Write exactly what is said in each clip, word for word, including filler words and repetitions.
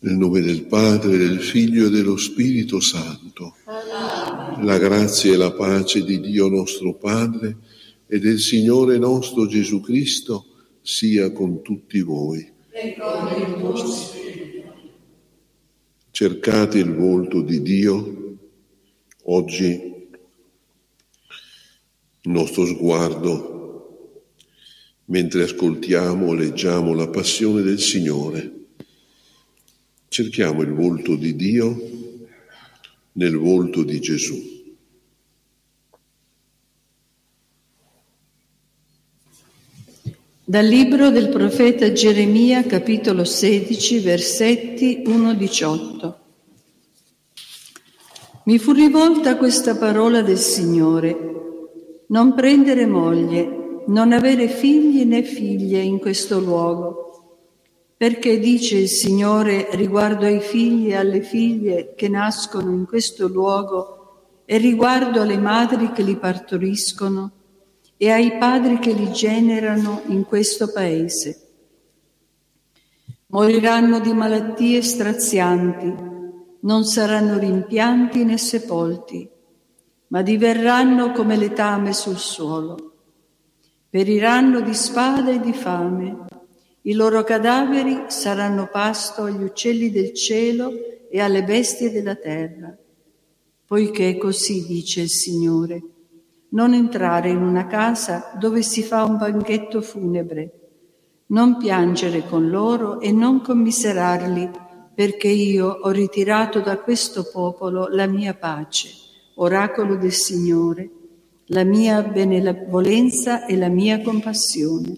Nel nome del Padre, del Figlio e dello Spirito Santo. Amen. La grazia e la pace di Dio nostro Padre e del Signore nostro Gesù Cristo sia con tutti voi. E con il tuo spirito. Cercate il volto di Dio. Oggi il nostro sguardo, mentre ascoltiamo o leggiamo la passione del Signore, cerchiamo il volto di Dio nel volto di Gesù. Dal libro del profeta Geremia, capitolo sedici, versetti uno a diciotto. Mi fu rivolta questa parola del Signore: non prendere moglie, non avere figli né figlie in questo luogo, perché dice il Signore riguardo ai figli e alle figlie che nascono in questo luogo e riguardo alle madri che li partoriscono e ai padri che li generano in questo paese. Moriranno di malattie strazianti, non saranno rimpianti né sepolti, ma diverranno come letame sul suolo. Periranno di spada e di fame. I loro cadaveri saranno pasto agli uccelli del cielo e alle bestie della terra. Poiché così dice il Signore: non entrare in una casa dove si fa un banchetto funebre, non piangere con loro e non commiserarli, perché io ho ritirato da questo popolo la mia pace, oracolo del Signore, la mia benevolenza e la mia compassione.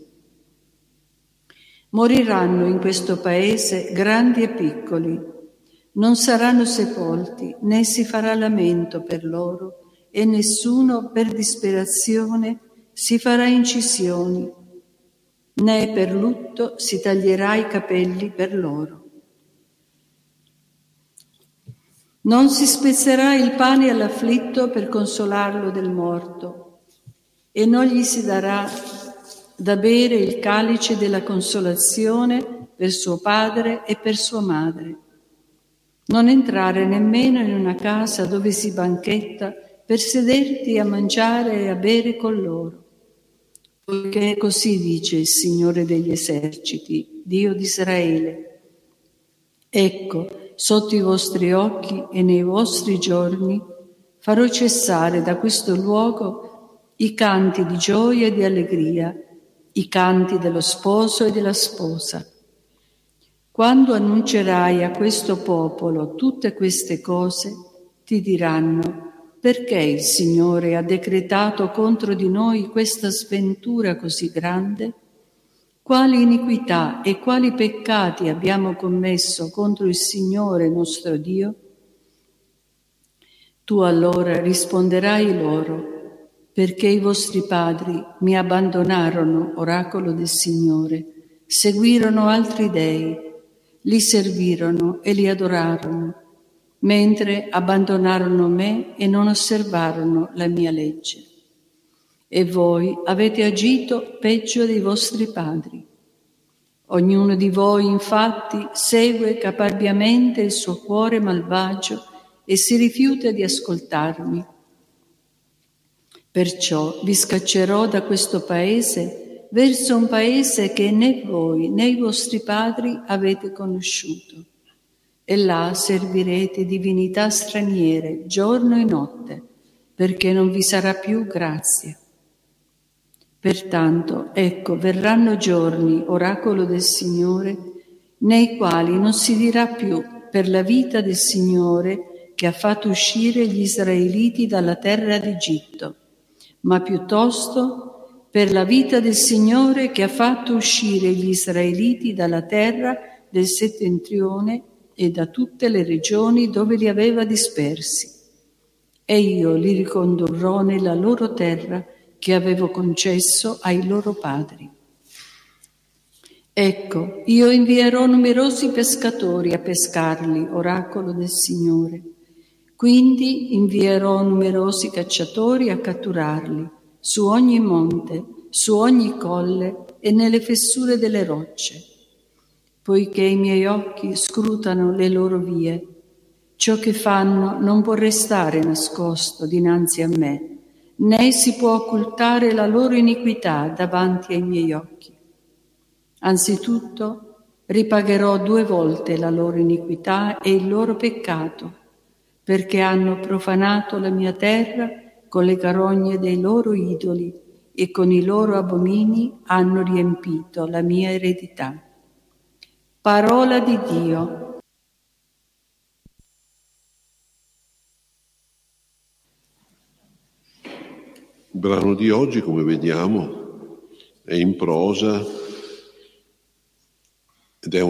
Moriranno in questo paese grandi e piccoli, non saranno sepolti, né si farà lamento per loro, e nessuno per disperazione si farà incisioni, né per lutto si taglierà i capelli per loro. Non si spezzerà il pane all'afflitto per consolarlo del morto, e non gli si darà da bere il calice della consolazione per suo padre e per sua madre. Non entrare nemmeno in una casa dove si banchetta per sederti a mangiare e a bere con loro. Poiché così dice il Signore degli eserciti, Dio di Israele: ecco, sotto i vostri occhi e nei vostri giorni farò cessare da questo luogo i canti di gioia e di allegria, i canti dello sposo e della sposa. Quando annuncerai a questo popolo tutte queste cose, ti diranno: perché il Signore ha decretato contro di noi questa sventura così grande? Quali iniquità e quali peccati abbiamo commesso contro il Signore nostro Dio? Tu allora risponderai loro: perché i vostri padri mi abbandonarono, oracolo del Signore, seguirono altri dei, li servirono e li adorarono, mentre abbandonarono me e non osservarono la mia legge. E voi avete agito peggio dei vostri padri. Ognuno di voi, infatti, segue caparbiamente il suo cuore malvagio e si rifiuta di ascoltarmi. Perciò vi scaccerò da questo paese verso un paese che né voi né i vostri padri avete conosciuto. E là servirete divinità straniere giorno e notte, perché non vi sarà più grazia. Pertanto, ecco, verranno giorni, oracolo del Signore, nei quali non si dirà più: per la vita del Signore che ha fatto uscire gli israeliti dalla terra d'Egitto, ma piuttosto: per la vita del Signore che ha fatto uscire gli israeliti dalla terra del settentrione e da tutte le regioni dove li aveva dispersi. E io li ricondurrò nella loro terra che avevo concesso ai loro padri. Ecco, io invierò numerosi pescatori a pescarli, oracolo del Signore. Quindi invierò numerosi cacciatori a catturarli, su ogni monte, su ogni colle e nelle fessure delle rocce. poiché i miei occhi scrutano le loro vie. Ciò che fanno non può restare nascosto dinanzi a me, né si può occultare la loro iniquità davanti ai miei occhi. Anzitutto ripagherò due volte la loro iniquità e il loro peccato, perché hanno profanato la mia terra con le carogne dei loro idoli e con i loro abomini hanno riempito la mia eredità. Parola di Dio. Il brano di oggi, come vediamo, è in prosa ed è un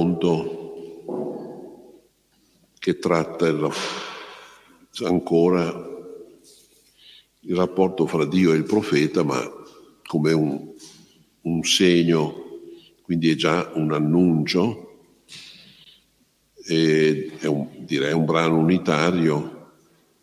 racconto che tratta il, ancora il rapporto fra Dio e il profeta, ma come un, un segno, quindi è già un annuncio, e è un, direi un brano unitario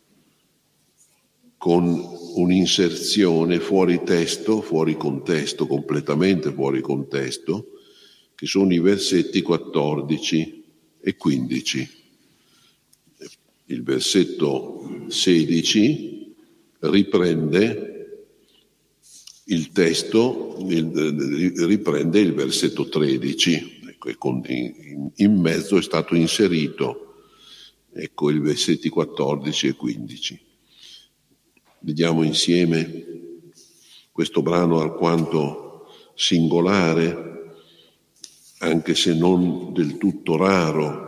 con un'inserzione fuori testo, fuori contesto, completamente fuori contesto, che sono i versetti quattordici e quindici. Il versetto sedici riprende il testo, il, riprende il versetto tredici, ecco, e con, in, in mezzo è stato inserito, ecco, i versetti quattordici e quindici. Vediamo insieme questo brano alquanto singolare, anche se non del tutto raro.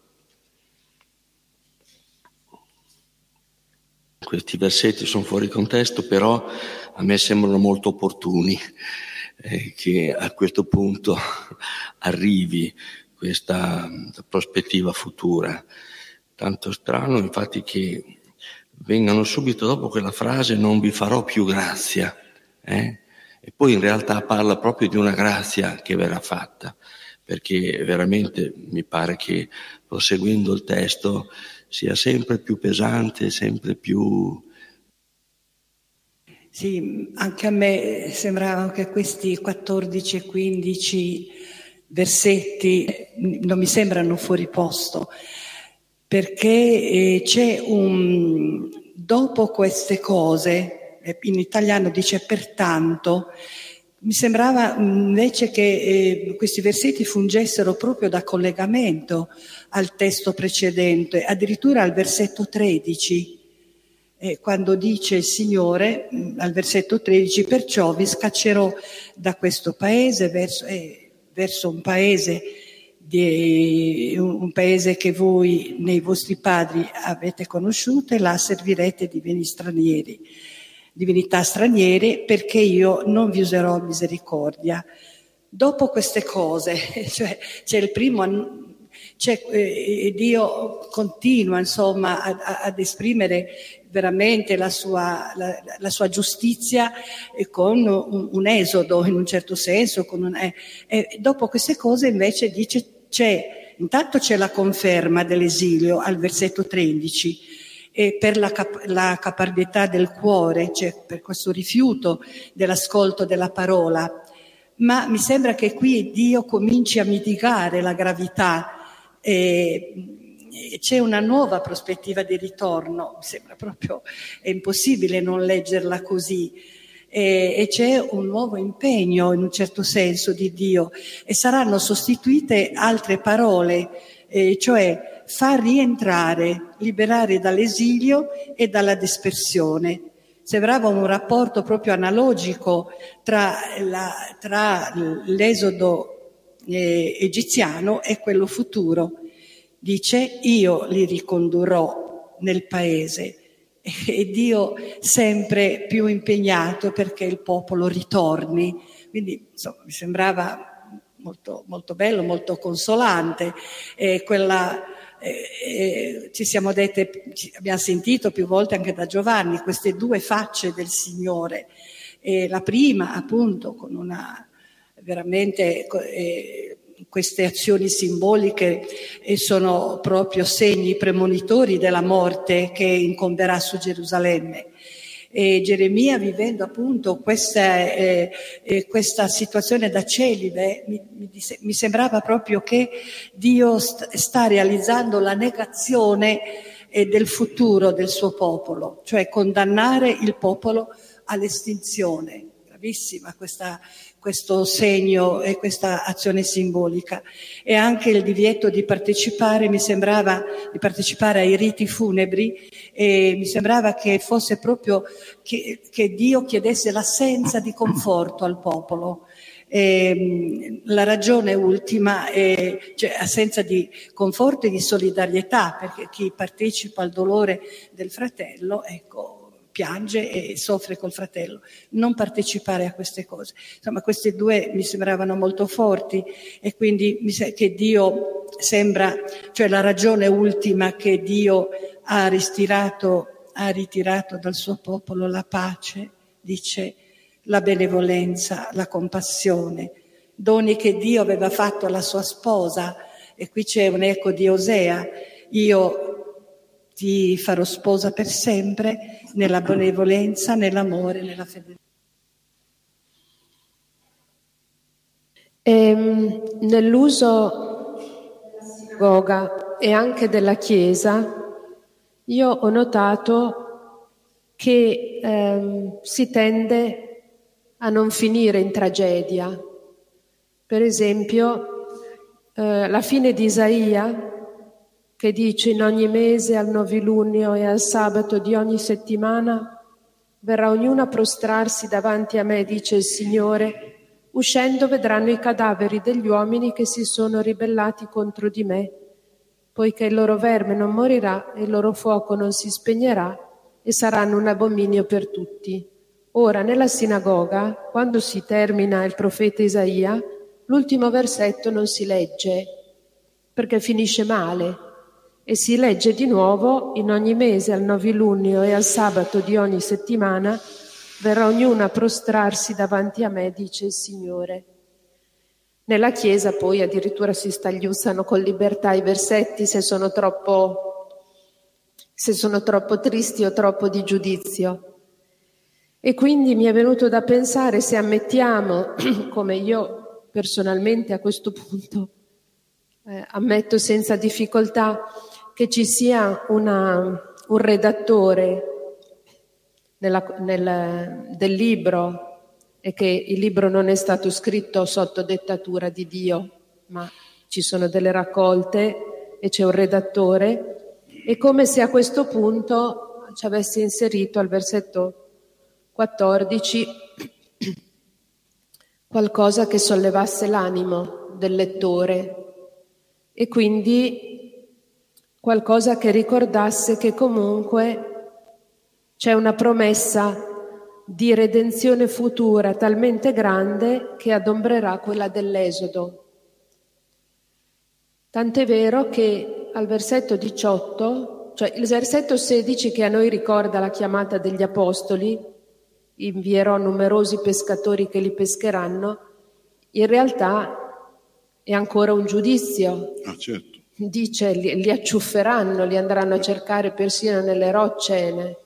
Questi versetti sono fuori contesto, però a me sembrano molto opportuni eh, che a questo punto arrivi questa prospettiva futura. Tanto strano, infatti, che vengano subito dopo quella frase «non vi farò più grazia», eh? E poi in realtà parla proprio di una grazia che verrà fatta, perché veramente mi pare che proseguendo il testo sia sempre più pesante, sempre più... Sì, anche a me sembrava che questi quattordici e quindici versetti non mi sembrano fuori posto, perché c'è un... dopo queste cose, in italiano dice pertanto, mi sembrava invece che eh, questi versetti fungessero proprio da collegamento al testo precedente, addirittura al versetto tredici, eh, quando dice il Signore, mh, al versetto tredici, perciò vi scaccerò da questo paese verso, eh, verso un paese, di, un, un paese che voi nei vostri padri avete conosciuto, e là servirete divini stranieri. divinità straniere, perché io non vi userò misericordia. Dopo queste cose, cioè c'è il primo, c'è, eh, Dio continua insomma a, a, ad esprimere veramente la sua, la, la sua giustizia eh, con un, un esodo in un certo senso, con un, eh, eh, dopo queste cose invece dice c'è, intanto c'è la conferma dell'esilio al versetto tredici, e per la, cap- la caparbietà del cuore, cioè per questo rifiuto dell'ascolto della parola. Ma mi sembra che qui Dio cominci a mitigare la gravità, e c'è una nuova prospettiva di ritorno, mi sembra proprio, è impossibile non leggerla così, e, e c'è un nuovo impegno in un certo senso di Dio, e saranno sostituite altre parole, eh, cioè far rientrare, liberare dall'esilio e dalla dispersione. Sembrava un rapporto proprio analogico tra, la, tra l'esodo eh, egiziano e quello futuro. Dice, io li ricondurrò nel paese, e Dio sempre più impegnato perché il popolo ritorni. Quindi insomma, mi sembrava molto, molto bello, molto consolante. Eh, quella... Eh, eh, ci siamo dette, ci abbiamo sentito più volte anche da Giovanni queste due facce del Signore, eh, la prima appunto con una veramente eh, queste azioni simboliche eh, sono proprio segni premonitori della morte che incomberà su Gerusalemme, E Geremia, vivendo appunto questa, eh, eh, questa situazione da celibe, mi, mi, mi sembrava proprio che Dio st- sta realizzando la negazione eh, del futuro del suo popolo, cioè condannare il popolo all'estinzione. Gravissima questa, questo segno e questa azione simbolica. E anche il divieto di partecipare, mi sembrava, di partecipare ai riti funebri, e mi sembrava che fosse proprio che, che Dio chiedesse l'assenza di conforto al popolo. E, la ragione ultima è, cioè, assenza di conforto e di solidarietà, perché chi partecipa al dolore del fratello, ecco, piange e soffre col fratello. Non partecipare a queste cose. Insomma, queste due mi sembravano molto forti, e quindi mi sa che Dio sembra, cioè la ragione ultima, che Dio ha ritirato, ha ritirato dal suo popolo la pace, dice, la benevolenza, la compassione, doni che Dio aveva fatto alla sua sposa. E qui c'è un eco di Osea: io ti farò sposa per sempre, nella benevolenza, nell'amore, nella fedeltà. E, nell'uso della sinagoga e anche della Chiesa, io ho notato che ehm, si tende a non finire in tragedia. Per esempio, eh, la fine di Isaia, che dice: in ogni mese, al novilunio e al sabato di ogni settimana, verrà ognuno a prostrarsi davanti a me, dice il Signore. Uscendo vedranno i cadaveri degli uomini che si sono ribellati contro di me, poiché il loro verme non morirà e il loro fuoco non si spegnerà, e saranno un abominio per tutti. Ora, nella sinagoga, quando si termina il profeta Isaia, l'ultimo versetto non si legge, perché finisce male. E si legge di nuovo: in ogni mese, al novilunio e al sabato di ogni settimana, verrà ognuno a prostrarsi davanti a me, dice il Signore. Nella Chiesa poi addirittura si stagliuzzano con libertà i versetti se sono troppo, se sono troppo tristi o troppo di giudizio. E quindi mi è venuto da pensare, se ammettiamo, come io personalmente a questo punto eh, ammetto senza difficoltà, che ci sia una, un redattore nella, nel, del libro, e che il libro non è stato scritto sotto dettatura di Dio, ma ci sono delle raccolte e c'è un redattore, è come se a questo punto ci avesse inserito al versetto quattordici qualcosa che sollevasse l'animo del lettore, e quindi qualcosa che ricordasse che comunque c'è una promessa di redenzione futura talmente grande che adombrerà quella dell'Esodo. Tant'è vero che al versetto diciotto, cioè il versetto sedici, che a noi ricorda la chiamata degli apostoli, invierò numerosi pescatori che li pescheranno, in realtà è ancora un giudizio. Ah, certo. Dice, li, li acciufferanno, li andranno a cercare persino nelle rocce.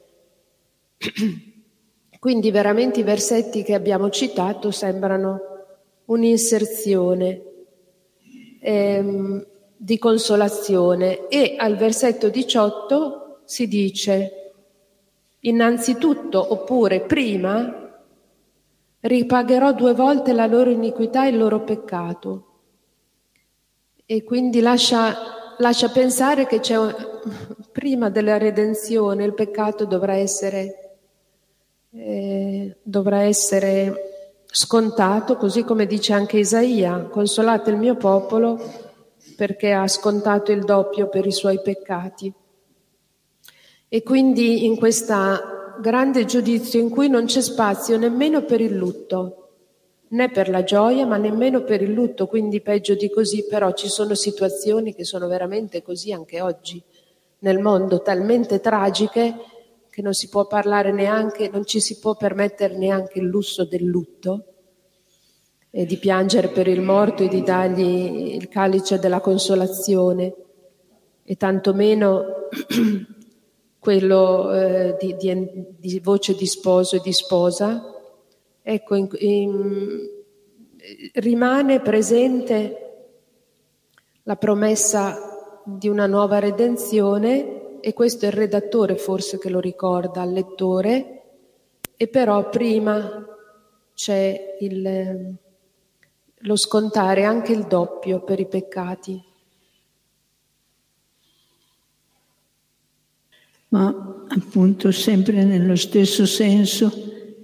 Quindi veramente i versetti che abbiamo citato sembrano un'inserzione ehm, di consolazione. E al versetto diciotto si dice: innanzitutto, oppure prima, ripagherò due volte la loro iniquità e il loro peccato. E quindi lascia, lascia pensare che c'è un, prima della redenzione il peccato dovrà essere Eh, dovrà essere scontato, così come dice anche Isaia: consolate il mio popolo perché ha scontato il doppio per i suoi peccati. E quindi in questo grande giudizio in cui non c'è spazio nemmeno per il lutto, né per la gioia, ma nemmeno per il lutto, quindi peggio di così. Però ci sono situazioni che sono veramente così anche oggi nel mondo, talmente tragiche che non si può parlare neanche, non ci si può permettere neanche il lusso del lutto e di piangere per il morto e di dargli il calice della consolazione, e tantomeno quello eh, di, di, di voce di sposo e di sposa. Ecco, in, in, rimane presente la promessa di una nuova redenzione, e questo è il redattore forse che lo ricorda al lettore, e però prima c'è il, lo scontare anche il doppio per i peccati. Ma appunto sempre nello stesso senso,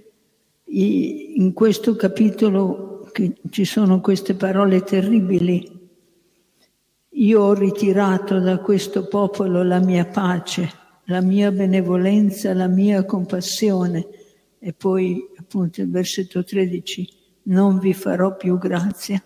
in questo capitolo che ci sono queste parole terribili: io ho ritirato da questo popolo la mia pace, la mia benevolenza, la mia compassione. E poi appunto il versetto tredici, non vi farò più grazia.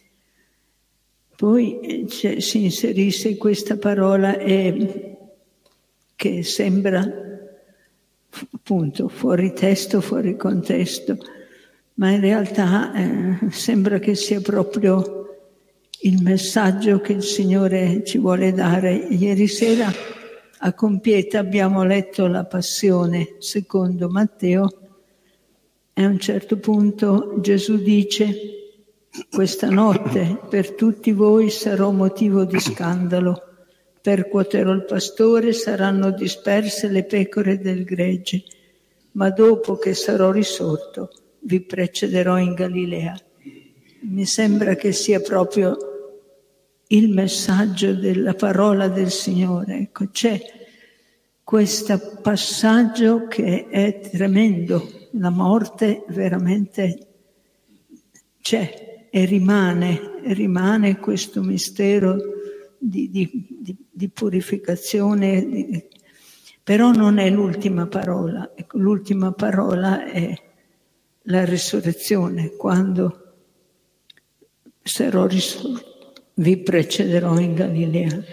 Poi si inserisce questa parola eh, che sembra appunto fuori testo, fuori contesto, ma in realtà eh, sembra che sia proprio il messaggio che il Signore ci vuole dare. Ieri sera a Compieta abbiamo letto la Passione secondo Matteo, e a un certo punto Gesù dice: questa notte per tutti voi sarò motivo di scandalo, percuoterò il pastore, saranno disperse le pecore del gregge, ma dopo che sarò risorto vi precederò in Galilea. Mi sembra che sia proprio il messaggio della parola del Signore. Ecco, c'è questo passaggio che è tremendo. La morte veramente c'è e rimane, rimane questo mistero di, di, di, di purificazione, di, però non è l'ultima parola. Ecco, l'ultima parola è la risurrezione, quando sarò risorto vi precederò in Galilea.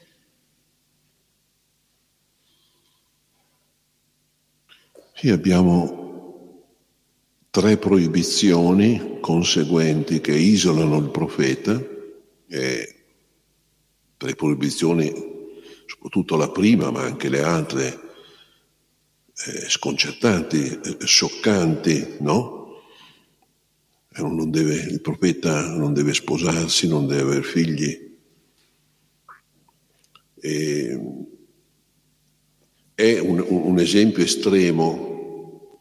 Sì, abbiamo tre proibizioni conseguenti che isolano il profeta, e tre proibizioni, soprattutto la prima, ma anche le altre, eh, sconcertanti, eh, scioccanti, no? Non deve, il profeta non deve sposarsi, non deve aver figli. E è un, un esempio estremo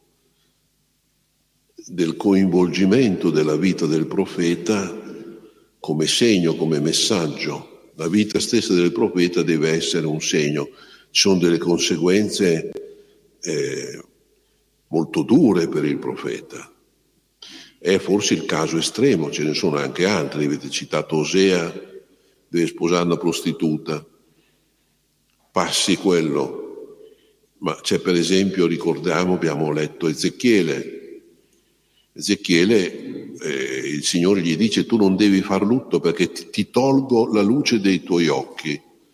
del coinvolgimento della vita del profeta come segno, come messaggio. La vita stessa del profeta deve essere un segno. Ci sono delle conseguenze eh, molto dure per il profeta. È forse il caso estremo, ce ne sono anche altri. Avete citato Osea, deve sposare una prostituta, passi quello. Ma c'è, per esempio, ricordiamo, abbiamo letto Ezechiele. Ezechiele, eh, il Signore gli dice: tu non devi far lutto perché ti, ti tolgo la luce dei tuoi occhi.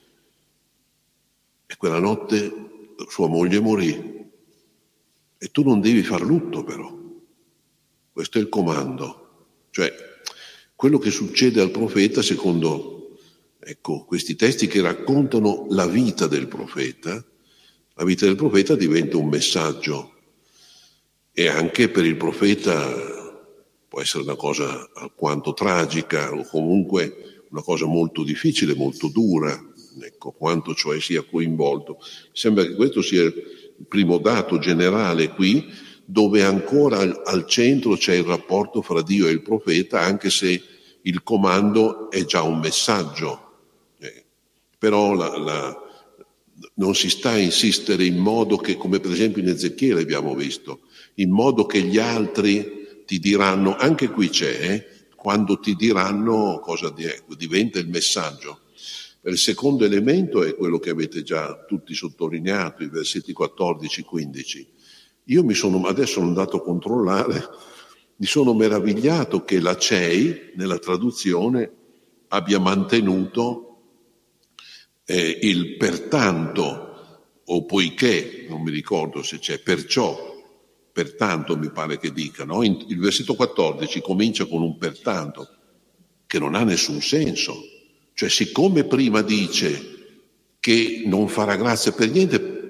E quella notte sua moglie morì. E tu non devi far lutto, però. Questo è il comando. Cioè, quello che succede al profeta, secondo ecco, questi testi che raccontano la vita del profeta, la vita del profeta diventa un messaggio. E anche per il profeta può essere una cosa alquanto tragica, o comunque una cosa molto difficile, molto dura, ecco, quanto cioè sia coinvolto. Mi sembra che questo sia il primo dato generale qui, dove ancora al, al centro c'è il rapporto fra Dio e il profeta, anche se il comando è già un messaggio. Eh, però la, la, non si sta a insistere in modo che, come per esempio in Ezechiele abbiamo visto, in modo che gli altri ti diranno, anche qui c'è, eh, quando ti diranno cosa di, diventa il messaggio. Il secondo elemento è quello che avete già tutti sottolineato, i versetti quattordici quindici. Io mi sono, adesso sono andato a controllare, mi sono meravigliato che la C E I, nella traduzione, abbia mantenuto eh, il pertanto, o poiché, non mi ricordo se c'è, perciò, pertanto mi pare che dica, no? Il versetto quattordici comincia con un pertanto, che non ha nessun senso. Cioè, siccome prima dice che non farà grazia per niente,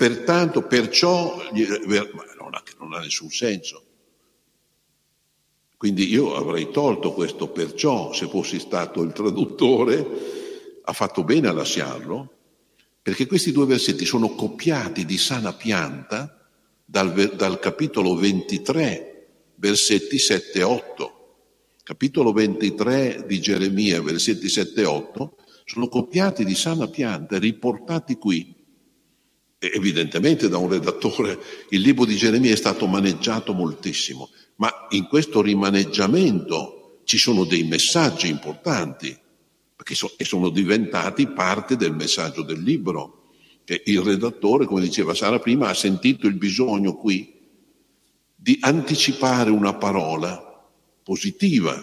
pertanto, perciò, ma non ha, non ha nessun senso. Quindi io avrei tolto questo perciò, se fossi stato il traduttore, ha fatto bene a lasciarlo, perché questi due versetti sono copiati di sana pianta dal, dal capitolo ventitré, versetti sette e otto. Capitolo ventitré di Geremia, versetti sette e otto, sono copiati di sana pianta, riportati qui. E evidentemente da un redattore il libro di Geremia è stato maneggiato moltissimo, ma in questo rimaneggiamento ci sono dei messaggi importanti, perché so, e sono diventati parte del messaggio del libro. Che il redattore, come diceva Sara prima, ha sentito il bisogno qui di anticipare una parola positiva.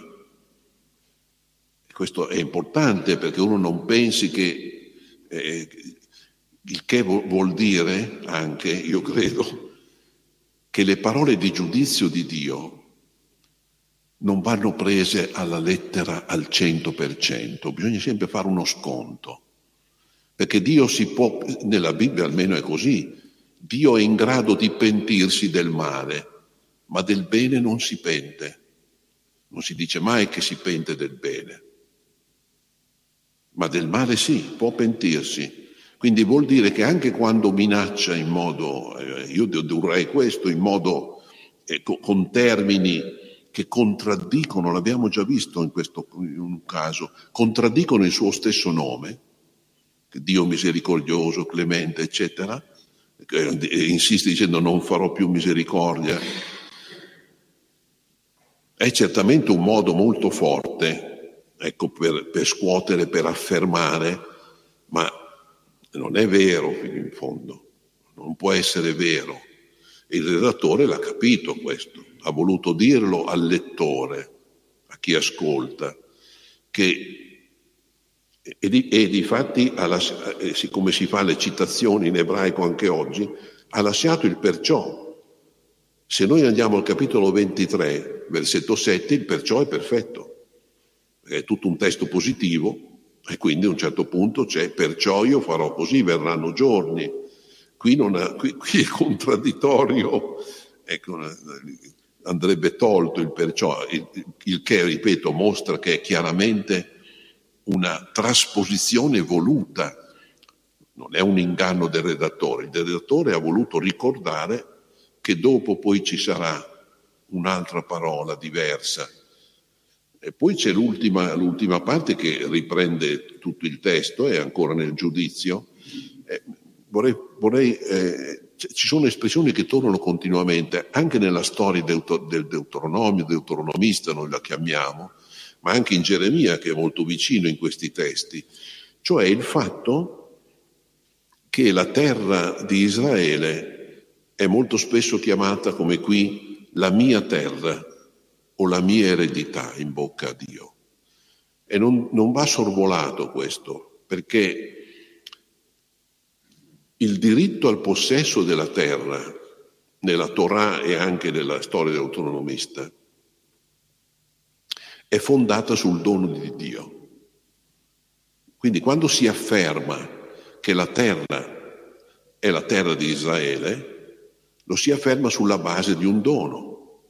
E questo è importante perché uno non pensi che eh, il che vuol dire anche, io credo, che le parole di giudizio di Dio non vanno prese alla lettera al cento per cento, bisogna sempre fare uno sconto, perché Dio si può, nella Bibbia almeno è così, Dio è in grado di pentirsi del male, ma del bene non si pente, non si dice mai che si pente del bene, ma del male sì, può pentirsi. Quindi vuol dire che anche quando minaccia in modo, eh, io dedurrei questo, in modo, eh, con termini che contraddicono, l'abbiamo già visto in questo in un caso, contraddicono il suo stesso nome, Dio misericordioso, clemente, eccetera, e insiste dicendo non farò più misericordia. È certamente un modo molto forte, ecco, per, per scuotere, per affermare, ma non è vero fino in fondo, non può essere vero. Il redattore l'ha capito questo, ha voluto dirlo al lettore, a chi ascolta, che e di, e difatti, siccome si fa le citazioni in ebraico anche oggi, ha lasciato il perciò. Se noi andiamo al capitolo ventitré, versetto sette, il perciò è perfetto, è tutto un testo positivo. E quindi a un certo punto c'è perciò io farò così, verranno giorni. Qui, non ha, qui, qui è contraddittorio, ecco, andrebbe tolto il perciò, il, il che, ripeto, mostra che è chiaramente una trasposizione voluta, non è un inganno del redattore. Il redattore ha voluto ricordare che dopo poi ci sarà un'altra parola diversa. E poi c'è l'ultima, l'ultima parte che riprende tutto il testo, è ancora nel giudizio. Eh, vorrei, vorrei, eh, ci sono espressioni che tornano continuamente, anche nella storia del, del Deuteronomio, deuteronomista noi la chiamiamo, ma anche in Geremia, che è molto vicino in questi testi, cioè il fatto che la terra di Israele è molto spesso chiamata, come qui, la mia terra, o la mia eredità in bocca a Dio. E non, non va sorvolato questo, perché il diritto al possesso della terra, nella Torah e anche nella storia deuteronomista, è fondata sul dono di Dio. Quindi quando si afferma che la terra è la terra di Israele, lo si afferma sulla base di un dono,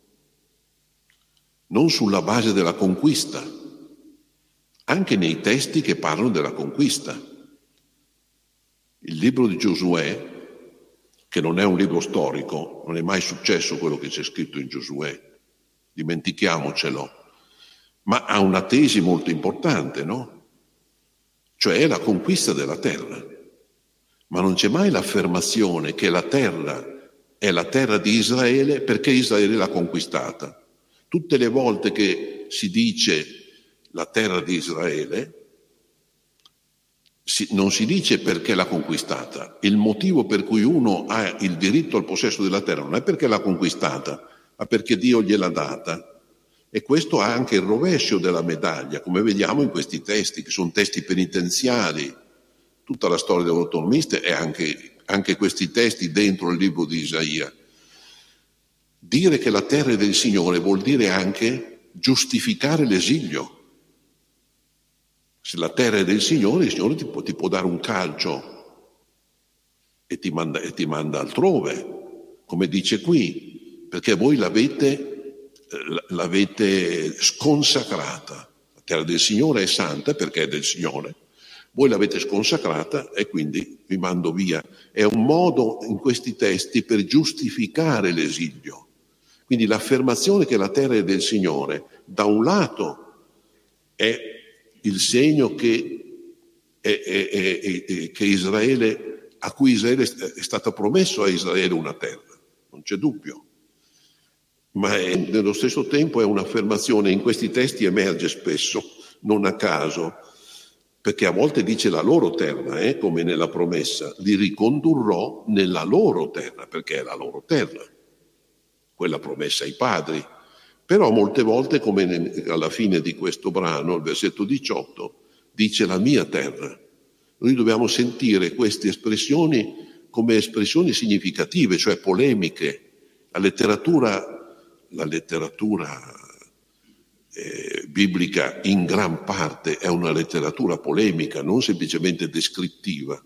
non sulla base della conquista, anche nei testi che parlano della conquista. Il libro di Giosuè, che non è un libro storico, non è mai successo quello che c'è scritto in Giosuè, dimentichiamocelo, ma ha una tesi molto importante, no? Cioè è la conquista della terra, ma non c'è mai l'affermazione che la terra è la terra di Israele perché Israele l'ha conquistata. Tutte le volte che si dice la terra di Israele, si, non si dice perché l'ha conquistata. Il motivo per cui uno ha il diritto al possesso della terra non è perché l'ha conquistata, ma perché Dio gliel'ha data. E questo ha anche il rovescio della medaglia, come vediamo in questi testi, che sono testi penitenziali. Tutta la storia dell'autonomista e anche, anche questi testi dentro il libro di Isaia. Dire che la terra è del Signore vuol dire anche giustificare l'esilio. Se la terra è del Signore, il Signore ti può, ti può dare un calcio e e ti manda, e ti manda altrove, come dice qui, perché voi l'avete, l'avete sconsacrata. La terra del Signore è santa perché è del Signore. Voi l'avete sconsacrata e quindi vi mando via. È un modo in questi testi per giustificare l'esilio. Quindi l'affermazione che la terra è del Signore, da un lato, è il segno che, è, è, è, è, che Israele, a cui Israele è stato promesso a Israele una terra, non c'è dubbio. Ma è, nello stesso tempo è un'affermazione, in questi testi emerge spesso, non a caso, perché a volte dice la loro terra, eh, come nella promessa, li ricondurrò nella loro terra, perché è la loro terra, quella promessa ai padri. Però molte volte, come alla fine di questo brano, il versetto diciotto, dice la mia terra. Noi dobbiamo sentire queste espressioni come espressioni significative, cioè polemiche. La letteratura, la letteratura Eh, biblica in gran parte è una letteratura polemica, non semplicemente descrittiva.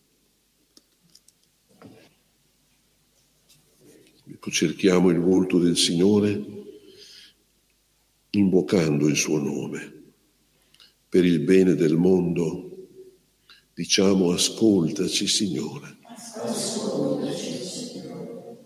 Cerchiamo il volto del Signore invocando il suo nome. Per il bene del mondo diciamo ascoltaci, Signore. Ascoltaci, Signore.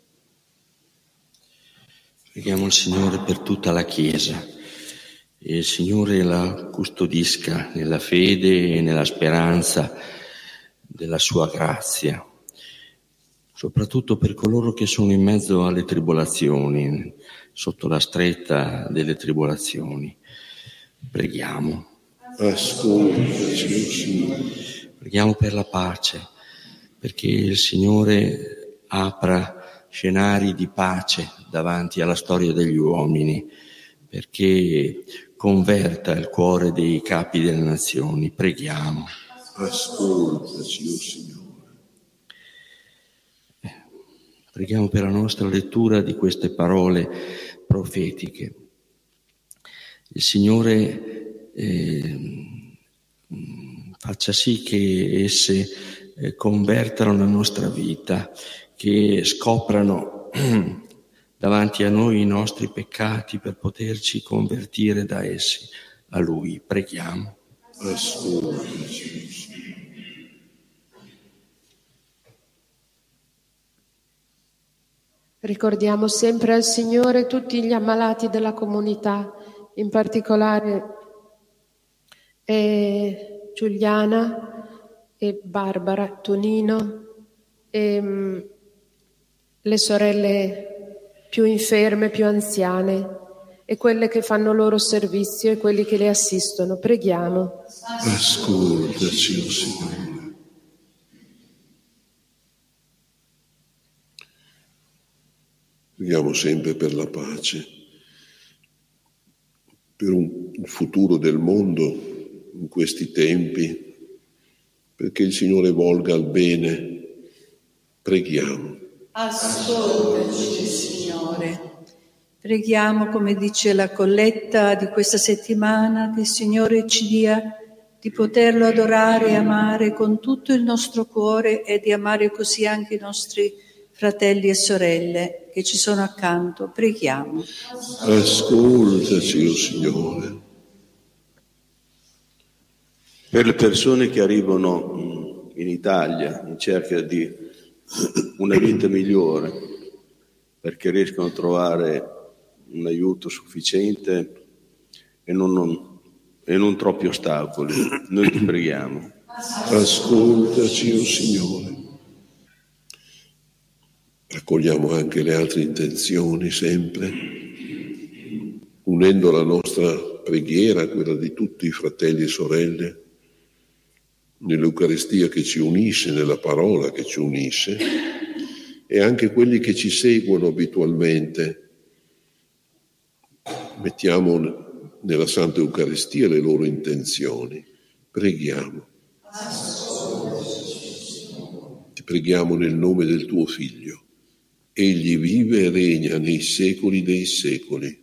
Preghiamo il Signore per tutta la Chiesa. E il Signore la custodisca nella fede e nella speranza della sua grazia, soprattutto per coloro che sono in mezzo alle tribolazioni, sotto la stretta delle tribolazioni. Preghiamo. Ascoltaci, Signore. Preghiamo per la pace, perché il Signore apra scenari di pace davanti alla storia degli uomini, perché converta il cuore dei capi delle nazioni. Preghiamo. Ascoltaci, oh Signore. Preghiamo per la nostra lettura di queste parole profetiche. Il Signore eh, faccia sì che esse eh, convertano la nostra vita, che scoprano davanti a noi i nostri peccati per poterci convertire da essi a Lui. Preghiamo. Ascoltaci. Ricordiamo sempre al Signore tutti gli ammalati della comunità, in particolare eh, Giuliana e Barbara, Tonino, e mh, le sorelle più inferme, più anziane, e quelle che fanno loro servizio e quelli che le assistono. Preghiamo. Ascoltaci, oh Signore. Preghiamo sempre per la pace, per un futuro del mondo in questi tempi, perché il Signore volga al bene. Preghiamo. Ascoltaci, Signore. Preghiamo, come dice la colletta di questa settimana, che il Signore ci dia di poterlo adorare e amare con tutto il nostro cuore e di amare così anche i nostri fratelli e sorelle che ci sono accanto. Preghiamo. Ascoltaci, oh Signore. Per le persone che arrivano in Italia in cerca di una vita migliore, perché riescano a trovare un aiuto sufficiente e non, non, e non troppi ostacoli, noi ti preghiamo. Ascoltaci, oh Signore. Raccogliamo anche le altre intenzioni sempre, unendo la nostra preghiera a quella di tutti i fratelli e sorelle, nell'Eucaristia che ci unisce, nella parola che ci unisce, e anche quelli che ci seguono abitualmente. Mettiamo nella Santa Eucaristia le loro intenzioni. Preghiamo. Ti preghiamo nel nome del tuo Figlio. Egli vive e regna nei secoli dei secoli.